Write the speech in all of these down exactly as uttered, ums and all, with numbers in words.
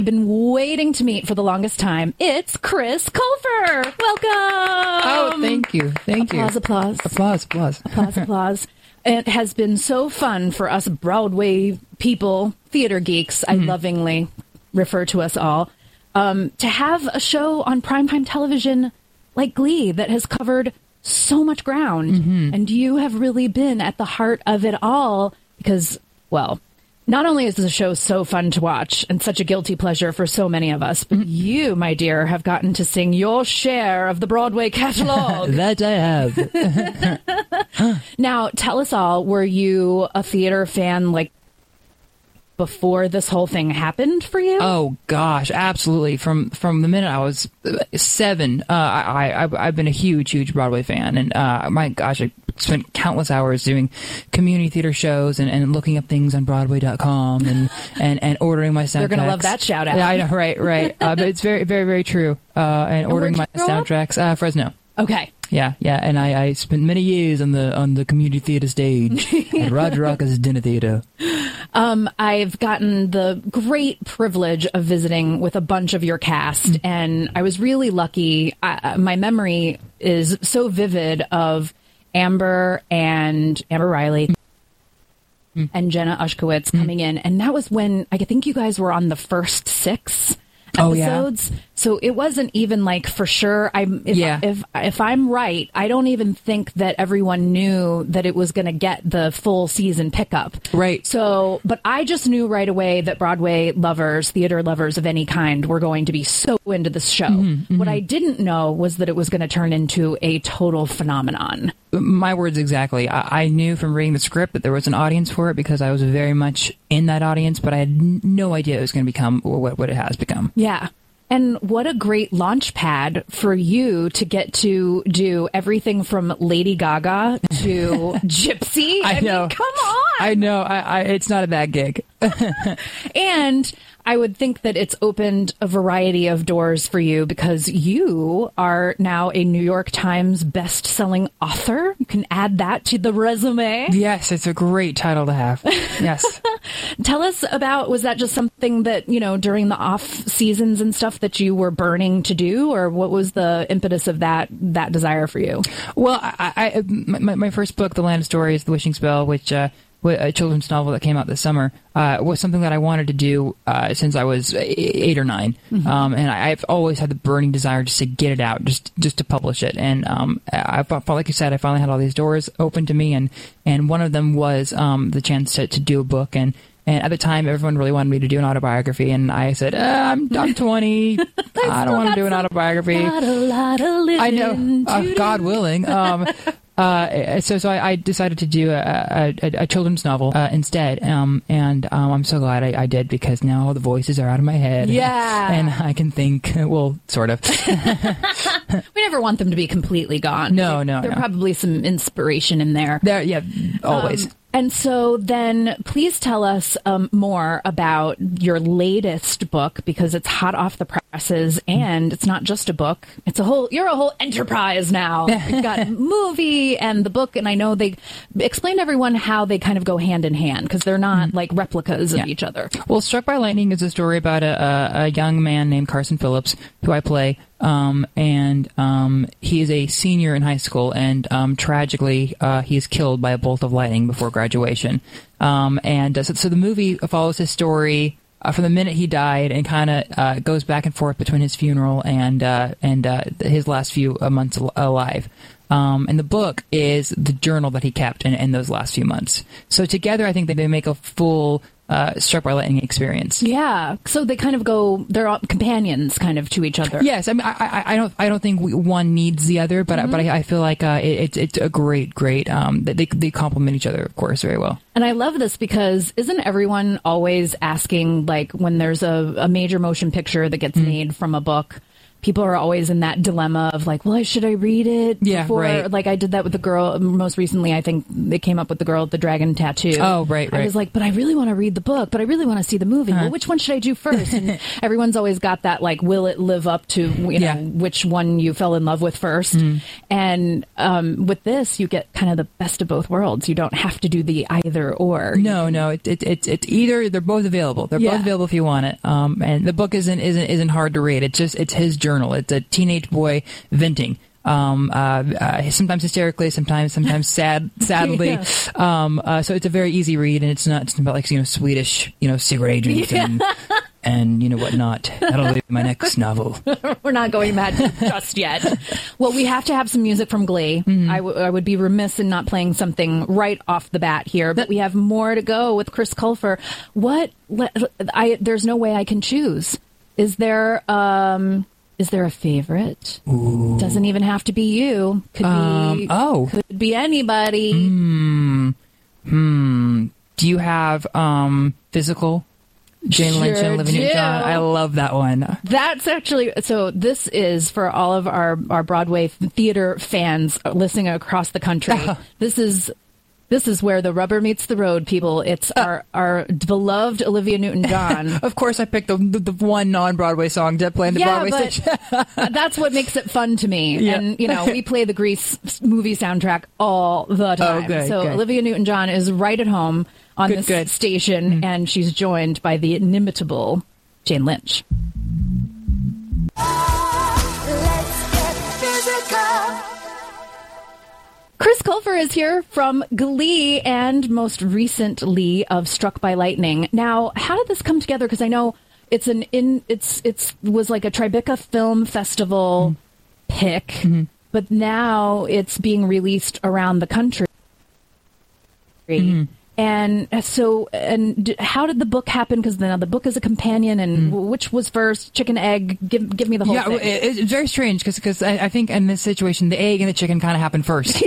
been waiting to meet for the longest time. It's Chris Colfer. Welcome. Oh, thank you. Thank applause, you. Applause, applause. Applause, applause. applause. It has been so fun for us Broadway people, theater geeks, I mm-hmm. lovingly refer to us all, um, to have a show on primetime television like Glee that has covered so much ground. Mm-hmm. And you have really been at the heart of it all because, well, not only is the show so fun to watch and such a guilty pleasure for so many of us, but mm-hmm. you, my dear, have gotten to sing your share of the Broadway catalog. That I have. Now, tell us all, were you a theater fan like before this whole thing happened for you? Oh gosh, absolutely. From from the minute I was seven, uh, I, I I've been a huge, huge Broadway fan, and uh, my gosh, I spent countless hours doing community theater shows and, and looking up things on Broadway dot com and, and, and ordering my soundtracks. They're gonna love that shout out. Yeah, I know, right, right. Uh, but it's very, very, very true. Uh, and, and ordering my soundtracks, uh, Fresno. Okay. Yeah, yeah, and I, I spent many years on the on the community theater stage at Roger Rocker's Dinner Theater. Um, I've gotten the great privilege of visiting with a bunch of your cast, mm-hmm. and I was really lucky. I, my memory is so vivid of Amber and Amber Riley mm-hmm. and Jenna Ushkowitz mm-hmm. coming in, and that was when I think you guys were on the first six episodes. Oh, yeah. So it wasn't even like for sure. I'm if, yeah. if if I'm right, I don't even think that everyone knew that it was going to get the full season pickup. Right. So, but I just knew right away that Broadway lovers, theater lovers of any kind, were going to be so into this show. Mm-hmm, mm-hmm. What I didn't know was that it was going to turn into a total phenomenon. My words exactly. I, I knew from reading the script that there was an audience for it because I was very much in that audience, but I had n- no idea it was going to become what, what it has become. Yeah. And what a great launch pad for you to get to do everything from Lady Gaga to Gypsy. I, I know. Mean, come on. I know. I, I, it's not a bad gig. And I would think that it's opened a variety of doors for you because you are now a New York Times best-selling author. You can add that to the resume. Yes, it's a great title to have. Yes. Tell us about, was that just something that, you know, during the off seasons and stuff that you were burning to do, or what was the impetus of that that desire for you? Well, I, I my, my first book, The Land of Stories, The Wishing Spell, which uh, a children's novel that came out this summer, uh, was something that I wanted to do uh, since I was eight or nine. Mm-hmm. Um, and I, I've always had the burning desire just to get it out, just just to publish it. And um, I felt, like you said, I finally had all these doors open to me, and, and one of them was um, the chance to, to do a book. And And at the time, everyone really wanted me to do an autobiography, and I said, uh, "I'm I'm twenty. I don't want to do an autobiography." Got a lot of living I know, uh, God willing. Um, uh, so so I, I decided to do a, a, a children's novel uh, instead, um, and um, I'm so glad I, I did because now all the voices are out of my head. Yeah, and I can think. Well, sort of. We never want them to be completely gone. No, no, There's no. probably some inspiration in there. There, yeah, always. Um, And so then please tell us um, more about your latest book, because it's hot off the presses and it's not just a book. It's a whole, you're a whole enterprise now. You've got a movie and the book. And I know they explain to everyone how they kind of go hand in hand because they're not mm-hmm. like replicas yeah. of each other. Well, Struck by Lightning is a story about a, a, a young man named Carson Phillips, who I play. Um, and um, he is a senior in high school, and um, tragically, uh, he is killed by a bolt of lightning before graduation. Um, and uh, so, so the movie follows his story uh, from the minute he died, and kind of uh, goes back and forth between his funeral and uh, and uh, his last few uh, months al- alive. Um, and the book is the journal that he kept in, in those last few months. So together, I think that they make a full Uh, Struck by Lightning experience. Yeah, so they kind of go, they're all companions kind of to each other. Yes, I mean, I, I, I don't, I don't think we, one needs the other, but, mm-hmm. I, but I, I feel like uh, it, it's, it's a great, great. Um, they, they complement each other, of course, very well. And I love this because isn't everyone always asking, like, when there's a, a major motion picture that gets mm-hmm. made from a book, people are always in that dilemma of like, well, should I read it? Yeah, before? right. Like I did that with the girl most recently. I think they came up with the girl with the dragon tattoo. Oh, right, right. I was like, but I really want to read the book, but I really want to see the movie. Uh-huh. Well, which one should I do first? And everyone's always got that like, will it live up to you know Yeah. which one you fell in love with first? Mm. And um, with this, you get kind of the best of both worlds. You don't have to do the either or. No, no, it, it, it, it's either. They're both available. They're Yeah. both available if you want it. Um, and the book isn't isn't isn't hard to read. It's just it's his journal. It's a teenage boy venting. Um, uh, uh, sometimes hysterically, sometimes sometimes sad, sadly. Yeah. Um, uh, so it's a very easy read, and it's not it's about like you know Swedish you know secret agents Yeah. and and you know whatnot. That'll be my next novel. We're not going that deep just yet. Well, we have to have some music from Glee. Mm-hmm. I, w- I would be remiss in not playing something right off the bat here, but we have more to go with Chris Colfer. What? Le- I there's no way I can choose. Is there um is there a favorite? Ooh. Doesn't even have to be you. Could Um, be oh. could be anybody. Hmm. Hmm. Do you have um physical? Jane Lynch Sure and Olivia do. Newton-John. I love that one. That's actually so. This is for all of our, our Broadway theater fans listening across the country. This is this is where the rubber meets the road, people. It's our our beloved Olivia Newton-John. Of course, I picked the, the, the one non-Broadway song to play in the Yeah, Broadway but station. that's what makes it fun to me. Yeah. And you know, we play the Grease movie soundtrack all the time. Oh, good, so good. Olivia Newton-John is right at home on Good, this good. station, Mm-hmm. and she's joined by the inimitable Jane Lynch. Let's get physical. Chris Colfer is here from Glee and most recently of Struck by Lightning. Now, how did this come together? Because I know it's an in it's it's was like a Tribeca Film Festival Mm-hmm. pick, Mm-hmm. but now it's being released around the country. Mm-hmm. And so, and d- how did the book happen? Because now the book is a companion, and w which was first, chicken, egg? Give give me the whole Yeah, thing. it, it's very strange because I, I think in this situation the egg and the chicken kind of happen first.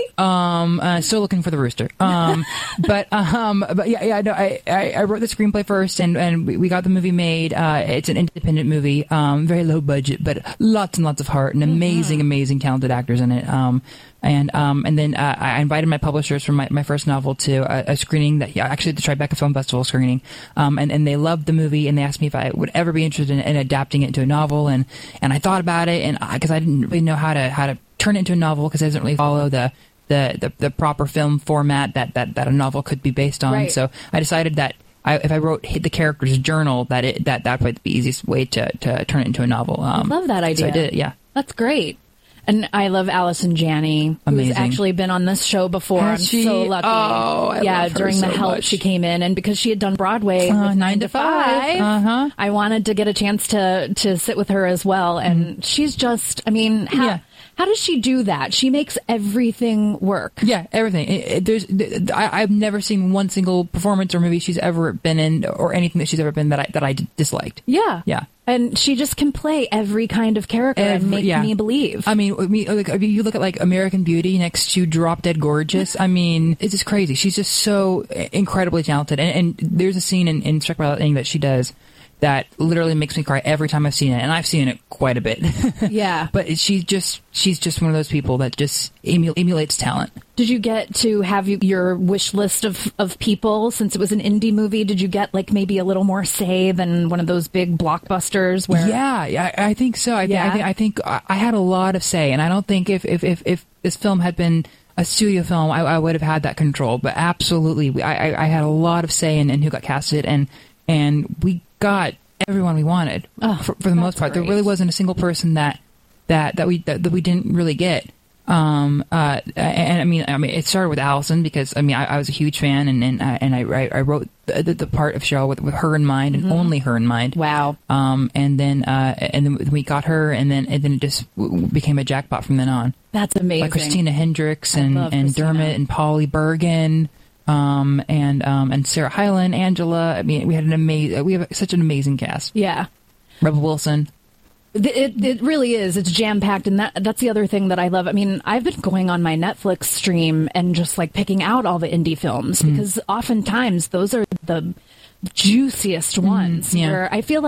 um, uh, still looking for the rooster. Um, but um, but yeah, yeah. No, I, I I wrote the screenplay first, and and we, we got the movie made. Uh, it's an independent movie, um, very low budget, but lots and lots of heart and amazing, amazing, talented actors in it. Um, and um, and then uh, I invited my publishers from my, my first novel to a, a screening that yeah, actually the Tribeca Film Festival screening, um, and and they loved the movie and they asked me if I would ever be interested in, in adapting it into a novel, and and I thought about it, and because I, I didn't really know how to how to turn it into a novel because it doesn't really follow the the, the, the proper film format that, that, that a novel could be based on. Right. So I decided that I, if I wrote the character's journal, that it, that that would be the easiest way to, to turn it into a novel. Um, I love that idea. So I did it, yeah. That's great. And I love Allison Janney, who's Amazing. actually been on this show before. Has I'm she? so lucky. Oh, I yeah, love her during the so Help, much. she came in, and because she had done Broadway Uh, with Nine to Five, Uh-huh. I wanted to get a chance to to sit with her as well. And she's just, I mean, how, Yeah. how does she do that? She makes everything work. Yeah, everything. It, it, there's, th- I, I've never seen one single performance or movie she's ever been in, or anything that she's ever been that I that I d- disliked. Yeah, Yeah. and she just can play every kind of character and Every- make yeah. me believe. I mean, I mean, like, I mean, you look at like American Beauty next to Drop Dead Gorgeous. I mean, it's just crazy. She's just so incredibly talented. And, and there's a scene in, in Struck by Lightning that she does that literally makes me cry every time I've seen it, and I've seen it quite a bit. Yeah. But she's just she's just one of those people that just emu- emulates talent. Did you get to have you, your wish list of, of people since it was an indie movie? Did you get like maybe a little more say than one of those big blockbusters? Where Yeah, yeah, I think so. I, thi- Yeah? I think I think I I had a lot of say, and I don't think if if if, if this film had been a studio film, I, I would have had that control. But absolutely, we, I, I I had a lot of say in, in who got casted, and and we got everyone we wanted Oh, for, for the most that's part. There great. really wasn't a single person that that that we that, that we didn't really get. Um, uh, and, and I mean, I mean, it started with Allison because I mean, I, I was a huge fan, and and, uh, and I, I I wrote the, the, the part of Cheryl with, with her in mind and only her in mind. Wow. Um, and then uh, and then we got her, and then and then it just w- w- became a jackpot from then on. That's amazing. Like Christina Hendricks I and, love and Christina. Dermot and Polly Bergen, um, and um, and Sarah Hyland, Angela. I mean, we had an amazing. We have such an amazing cast. Yeah. Rebel Wilson. It, it, it really is. It's jam packed, and that that's the other thing that I love. I mean, I've been going on my Netflix stream and just like picking out all the indie films because oftentimes those are the juiciest ones. yeah. Where I feel like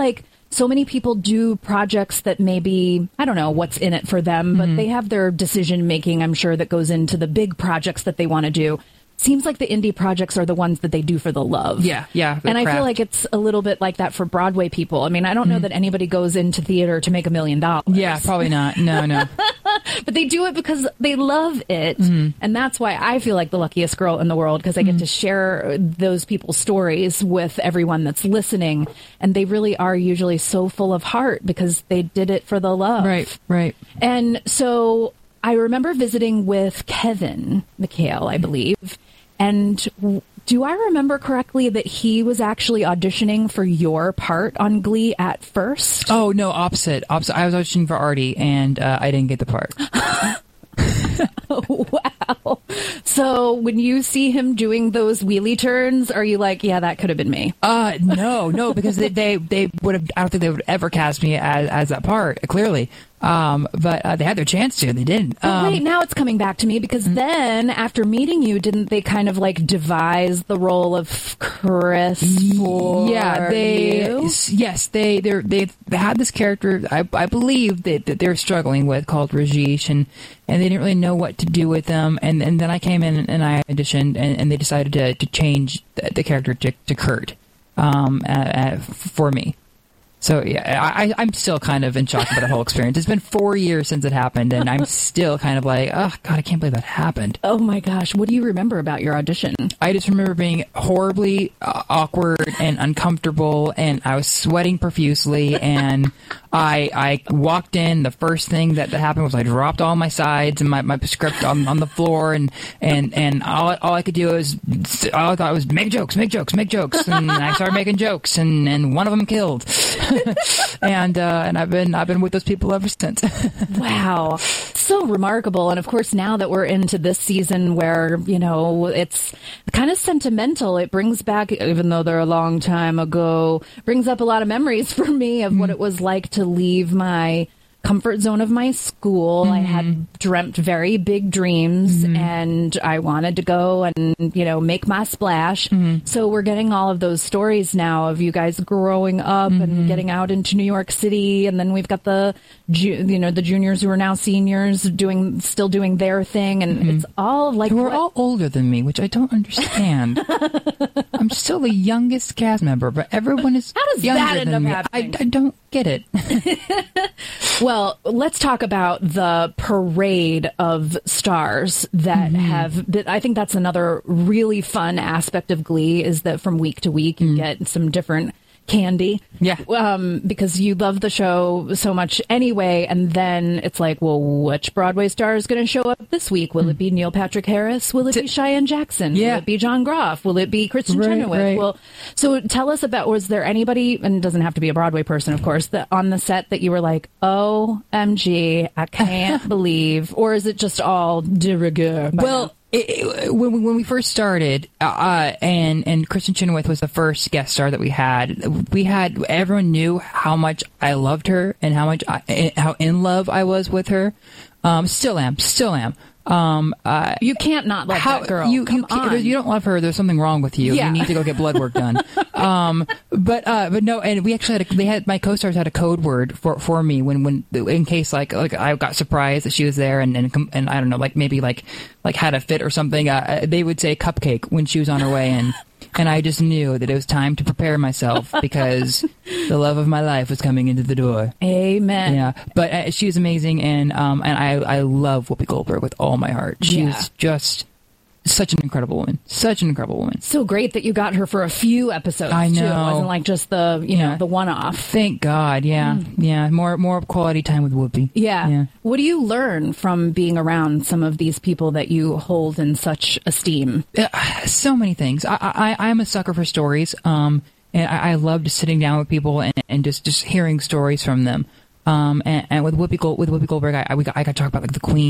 so many people do projects that maybe, I don't know what's in it for them, but Mm-hmm. they have their decision making, I'm sure, that goes into the big projects that they want to do. Seems like the indie projects are the ones that they do for the love. Yeah, yeah. And I craft. feel like it's a little bit like that for Broadway people. I mean, I don't know that anybody goes into theater to make a million dollars. Yeah, probably not. No, no. But they do it because they love it. And that's why I feel like the luckiest girl in the world, because I get to share those people's stories with everyone that's listening. And they really are usually so full of heart because they did it for the love. Right, right. And so I remember visiting with Kevin McHale, I believe. And w- do I remember correctly that he was actually auditioning for your part on Glee at first? Oh, no, opposite. Opposite. I was auditioning for Artie, and uh, I didn't get the part. Wow. So when you see him doing those wheelie turns, are you like, yeah, that could have been me? Uh, no, no, because they, they, they would have, I don't think they would ever cast me as, as that part, clearly. Um, but uh, they had their chance to, and they didn't. But Um, wait, now it's coming back to me because then after meeting you, didn't they kind of like devise the role of Chris for yeah, they you? yes, they they they had this character. I, I believe that, that they're struggling with called Rajesh, and, and they didn't really know what to do with them. And, and then I came in and I auditioned, and, and they decided to, to change the, the character to, to Kurt um, uh, uh, for me. So yeah, I, I'm still kind of in shock about the whole experience. It's been four years since it happened, and I'm still kind of like, oh God, I can't believe that happened. Oh my gosh, what do you remember about your audition? I just remember being horribly uh, awkward and uncomfortable, and I was sweating profusely, and I I walked in. The first thing that, that happened was I dropped all my sides and my, my script on, on the floor, and and, and all, all I could do was, all I thought was make jokes, make jokes, make jokes, and I started making jokes, and, and one of them killed. and uh, and I've been I've been with those people ever since. Wow. So remarkable. And of course, now that we're into this season where, you know, it's kind of sentimental, it brings back, even though they're a long time ago, brings up a lot of memories for me of what it was like to leave my comfort zone of my school. I had dreamt very big dreams and I wanted to go and, you know, make my splash. So we're getting all of those stories now of you guys growing up and getting out into New York City. And then we've got the, ju- you know, the juniors who are now seniors doing, still doing their thing. And it's all like, Who are what- all older than me, which I don't understand. I'm still the youngest cast member, but everyone is How does younger that end than up me. happening? I, I don't get it. Well, let's talk about the parade of stars that have. That I think that's another really fun aspect of Glee is that from week to week you get some different candy. Yeah. Um, because you love the show so much anyway, and then it's like, well, which Broadway star is going to show up this week? Will it be Neil Patrick Harris? Will it be Cheyenne Jackson? Yeah. Will it be John Groff? Will it be Kristen Right, Chenoweth? right. Well, so tell us about, was there anybody, and it doesn't have to be a Broadway person, of course, that on the set that you were like, O M G, I can't believe, or is it just all de rigueur? by Well, now? it, it, when we, when we first started, uh, and and Kristen Chenoweth was the first guest star that we had. We had everyone knew how much I loved her and how much I, how in love I was with her. Um, still am, still am. Um, uh, You can't not love how that girl. you Come you, can't- on. you don't love her? There's something wrong with you. Yeah. You need to go get blood work done. um, but uh, but no, and we actually had a, they had my co-stars had a code word for for me when when in case like like I got surprised that she was there and and, com- and I don't know like maybe like like had a fit or something. Uh, they would say cupcake when she was on her way in. And I just knew that it was time to prepare myself because the love of my life was coming into the door. Amen. Yeah, but uh, she was amazing, and um, and I I love Whoopi Goldberg with all my heart. She Yeah. was just such an incredible woman, such an incredible woman. So great that you got her for a few episodes. I Too. It know. wasn't like just the you Yeah. know the one off. Thank God, yeah, yeah, more more quality time with Whoopi. Yeah. yeah. What do you learn from being around some of these people that you hold in such esteem? Uh, so many things. I, I I'm a sucker for stories, um, and I, I love just sitting down with people and, and just, just hearing stories from them. Um, and, and with Whoopi Gold, with Whoopi Goldberg, I, I, we got, I got to talk about like the Queen,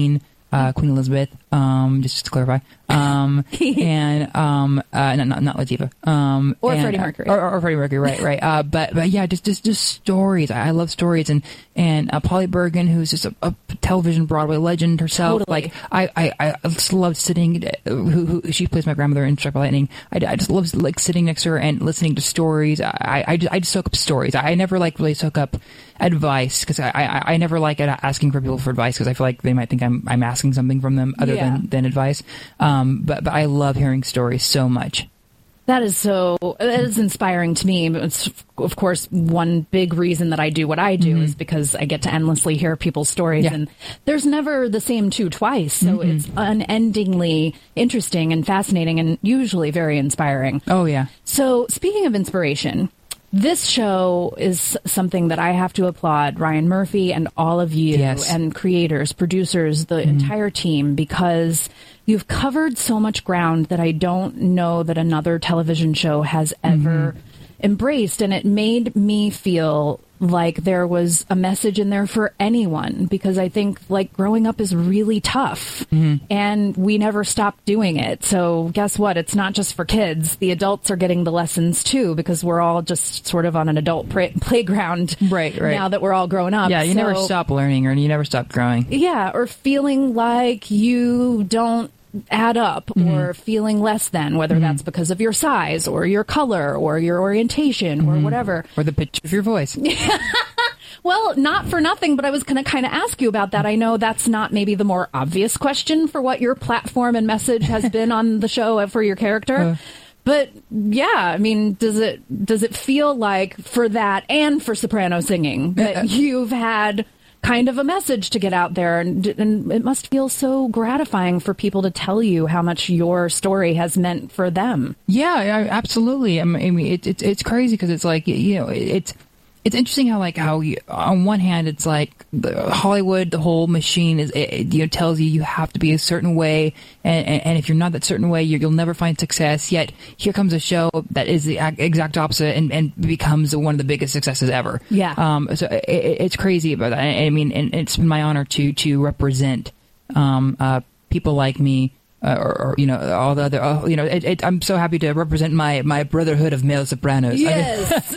uh, Queen Elizabeth, um, just to clarify, um, and um, uh, not, not not Latifah, um, or and, Freddie Mercury, uh, or, or Freddie Mercury, right, right. Uh, but but yeah, just just just stories. I, I love stories, and and uh, Polly Bergen, who's just a, a television Broadway legend herself. Totally. Like I, I, I just love sitting. Who, who she plays my grandmother in Struck by Lightning. I, I just love like sitting next to her and listening to stories. I I, just, I just soak up stories. I never like really soak up advice because I, I I never like asking for people for advice because I feel like they might think I'm I'm asking something from them other Yeah. than, than advice. Um, but but I love hearing stories so much. That is so, that is inspiring to me. It's, of course, one big reason that I do what I do mm-hmm. is because I get to endlessly hear people's stories. Yeah. And there's never the same two twice. So mm-hmm. it's unendingly interesting and fascinating and usually very inspiring. Oh, yeah. So speaking of inspiration, this show is something that I have to applaud Ryan Murphy and all of you yes. and creators, producers, the mm-hmm. entire team, because you've covered so much ground that I don't know that another television show has ever mm-hmm. embraced. And it made me feel like there was a message in there for anyone, because I think like growing up is really tough mm-hmm. and we never stopped doing it. So guess what? It's not just for kids. The adults are getting the lessons too, because we're all just sort of on an adult pra- playground right, right. now that we're all grown up. Yeah, you so, never stop learning or you never stop growing. Yeah, or feeling like you don't add up mm-hmm. or feeling less than, whether mm-hmm. that's because of your size or your color or your orientation mm-hmm. or whatever. Or the pitch of your voice. Well, not for nothing, but I was going to kind of ask you about that. I know that's not maybe the more obvious question for what your platform and message has been on the show for your character. Uh. But yeah, I mean, does it does it feel like for that and for soprano singing that you've had kind of a message to get out there, and, and it must feel so gratifying for people to tell you how much your story has meant for them. Yeah, I, absolutely. I mean, it, it, it's crazy because it's like, you know, it, it's it's interesting how like how you, on one hand it's like the Hollywood, the whole machine is it, you know tells you you have to be a certain way, and, and, and if you're not that certain way, you're, you'll never find success. Yet here comes a show that is the exact opposite and, and becomes one of the biggest successes ever. Yeah. Um. So it, it's crazy about that. I, I mean, and it's been my honor to to represent um uh people like me. Uh, or, or you know all the other uh, you know it, it, I'm so happy to represent my my brotherhood of male sopranos. Yes.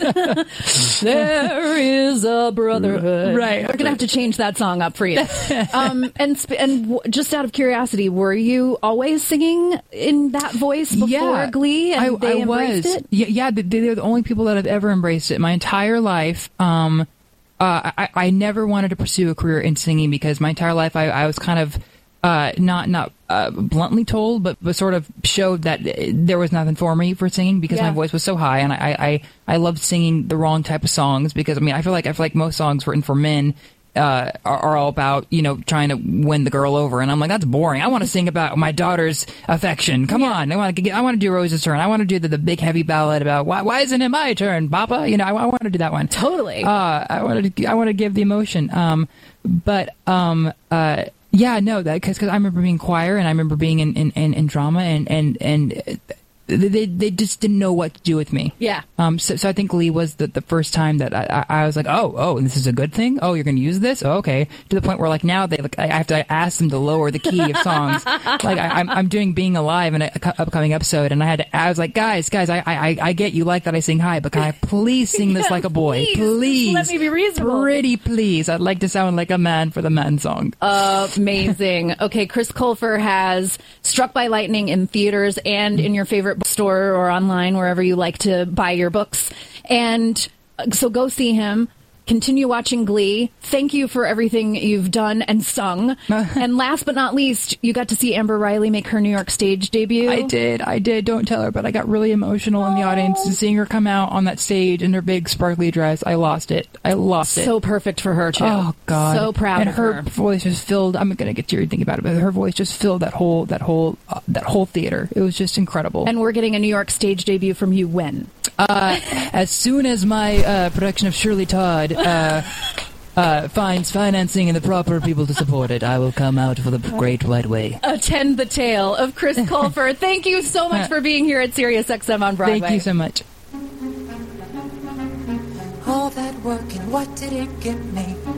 There is a brotherhood. Right. We're gonna have to change that song up for you. um, and sp- and w- just out of curiosity, were you always singing in that voice before yeah, Glee? And I, they I embraced was. it? Yeah, yeah. They're the only people that have ever embraced it. My entire life. Um, uh, I, I never wanted to pursue a career in singing because my entire life I, I was kind of. Uh, not not uh, bluntly told, but, but sort of showed that there was nothing for me for singing because yeah. my voice was so high, and I, I, I loved singing the wrong type of songs because I mean I feel like I feel like most songs written for men uh, are, are all about you know trying to win the girl over, and I'm like that's boring. I want to sing about my daughter's affection. Come yeah. on, I want to get I want to do Rose's Turn. I want to do the, the big heavy ballad about why why isn't it my turn, Papa? You know I, I want to do that one. Totally. Uh, I wanted to I want to give the emotion. Um, but um uh. Yeah, no, that because I remember being choir and I remember being in, in, in, in drama and and and they they just didn't know what to do with me. Yeah. Um. So so I think Glee was the, the first time that I, I was like, oh oh, this is a good thing. Oh, you're going to use this? Oh, okay. To the point where like now they like I have to ask them to lower the key of songs. Like I, I'm I'm doing Being Alive in an upcoming episode, and I had to, I was like, guys guys, I I I get you like that I sing high, but can I please sing this yes, like a boy? Please. Please. Let me be reasonable. Pretty please. I'd like to sound like a man for the man song. Amazing. Okay, Chris Colfer has Struck by Lightning in theaters and in your favorite bookstore or online, wherever you like to buy your books. And so go see him. Continue watching Glee. Thank you for everything you've done and sung. And last but not least, you got to see Amber Riley make her New York stage debut. I did. I did. Don't tell her, but I got really emotional in the audience seeing her come out on that stage in her big sparkly dress. I lost it. I lost it. So perfect for her, too. Oh, God. So proud and of her. her. voice just filled, I'm going to get teary thinking about it, but her voice just filled that whole, that whole, uh, that whole theater. It was just incredible. And we're getting a New York stage debut from you when? Uh, as soon as my uh, production of Shirley Todd uh, uh, finds financing and the proper people to support it, I will come out for the great white way. Attend the tale of Chris Colfer. Thank you so much for being here at Sirius X M on Broadway. Thank you so much. All that work and what did it get me?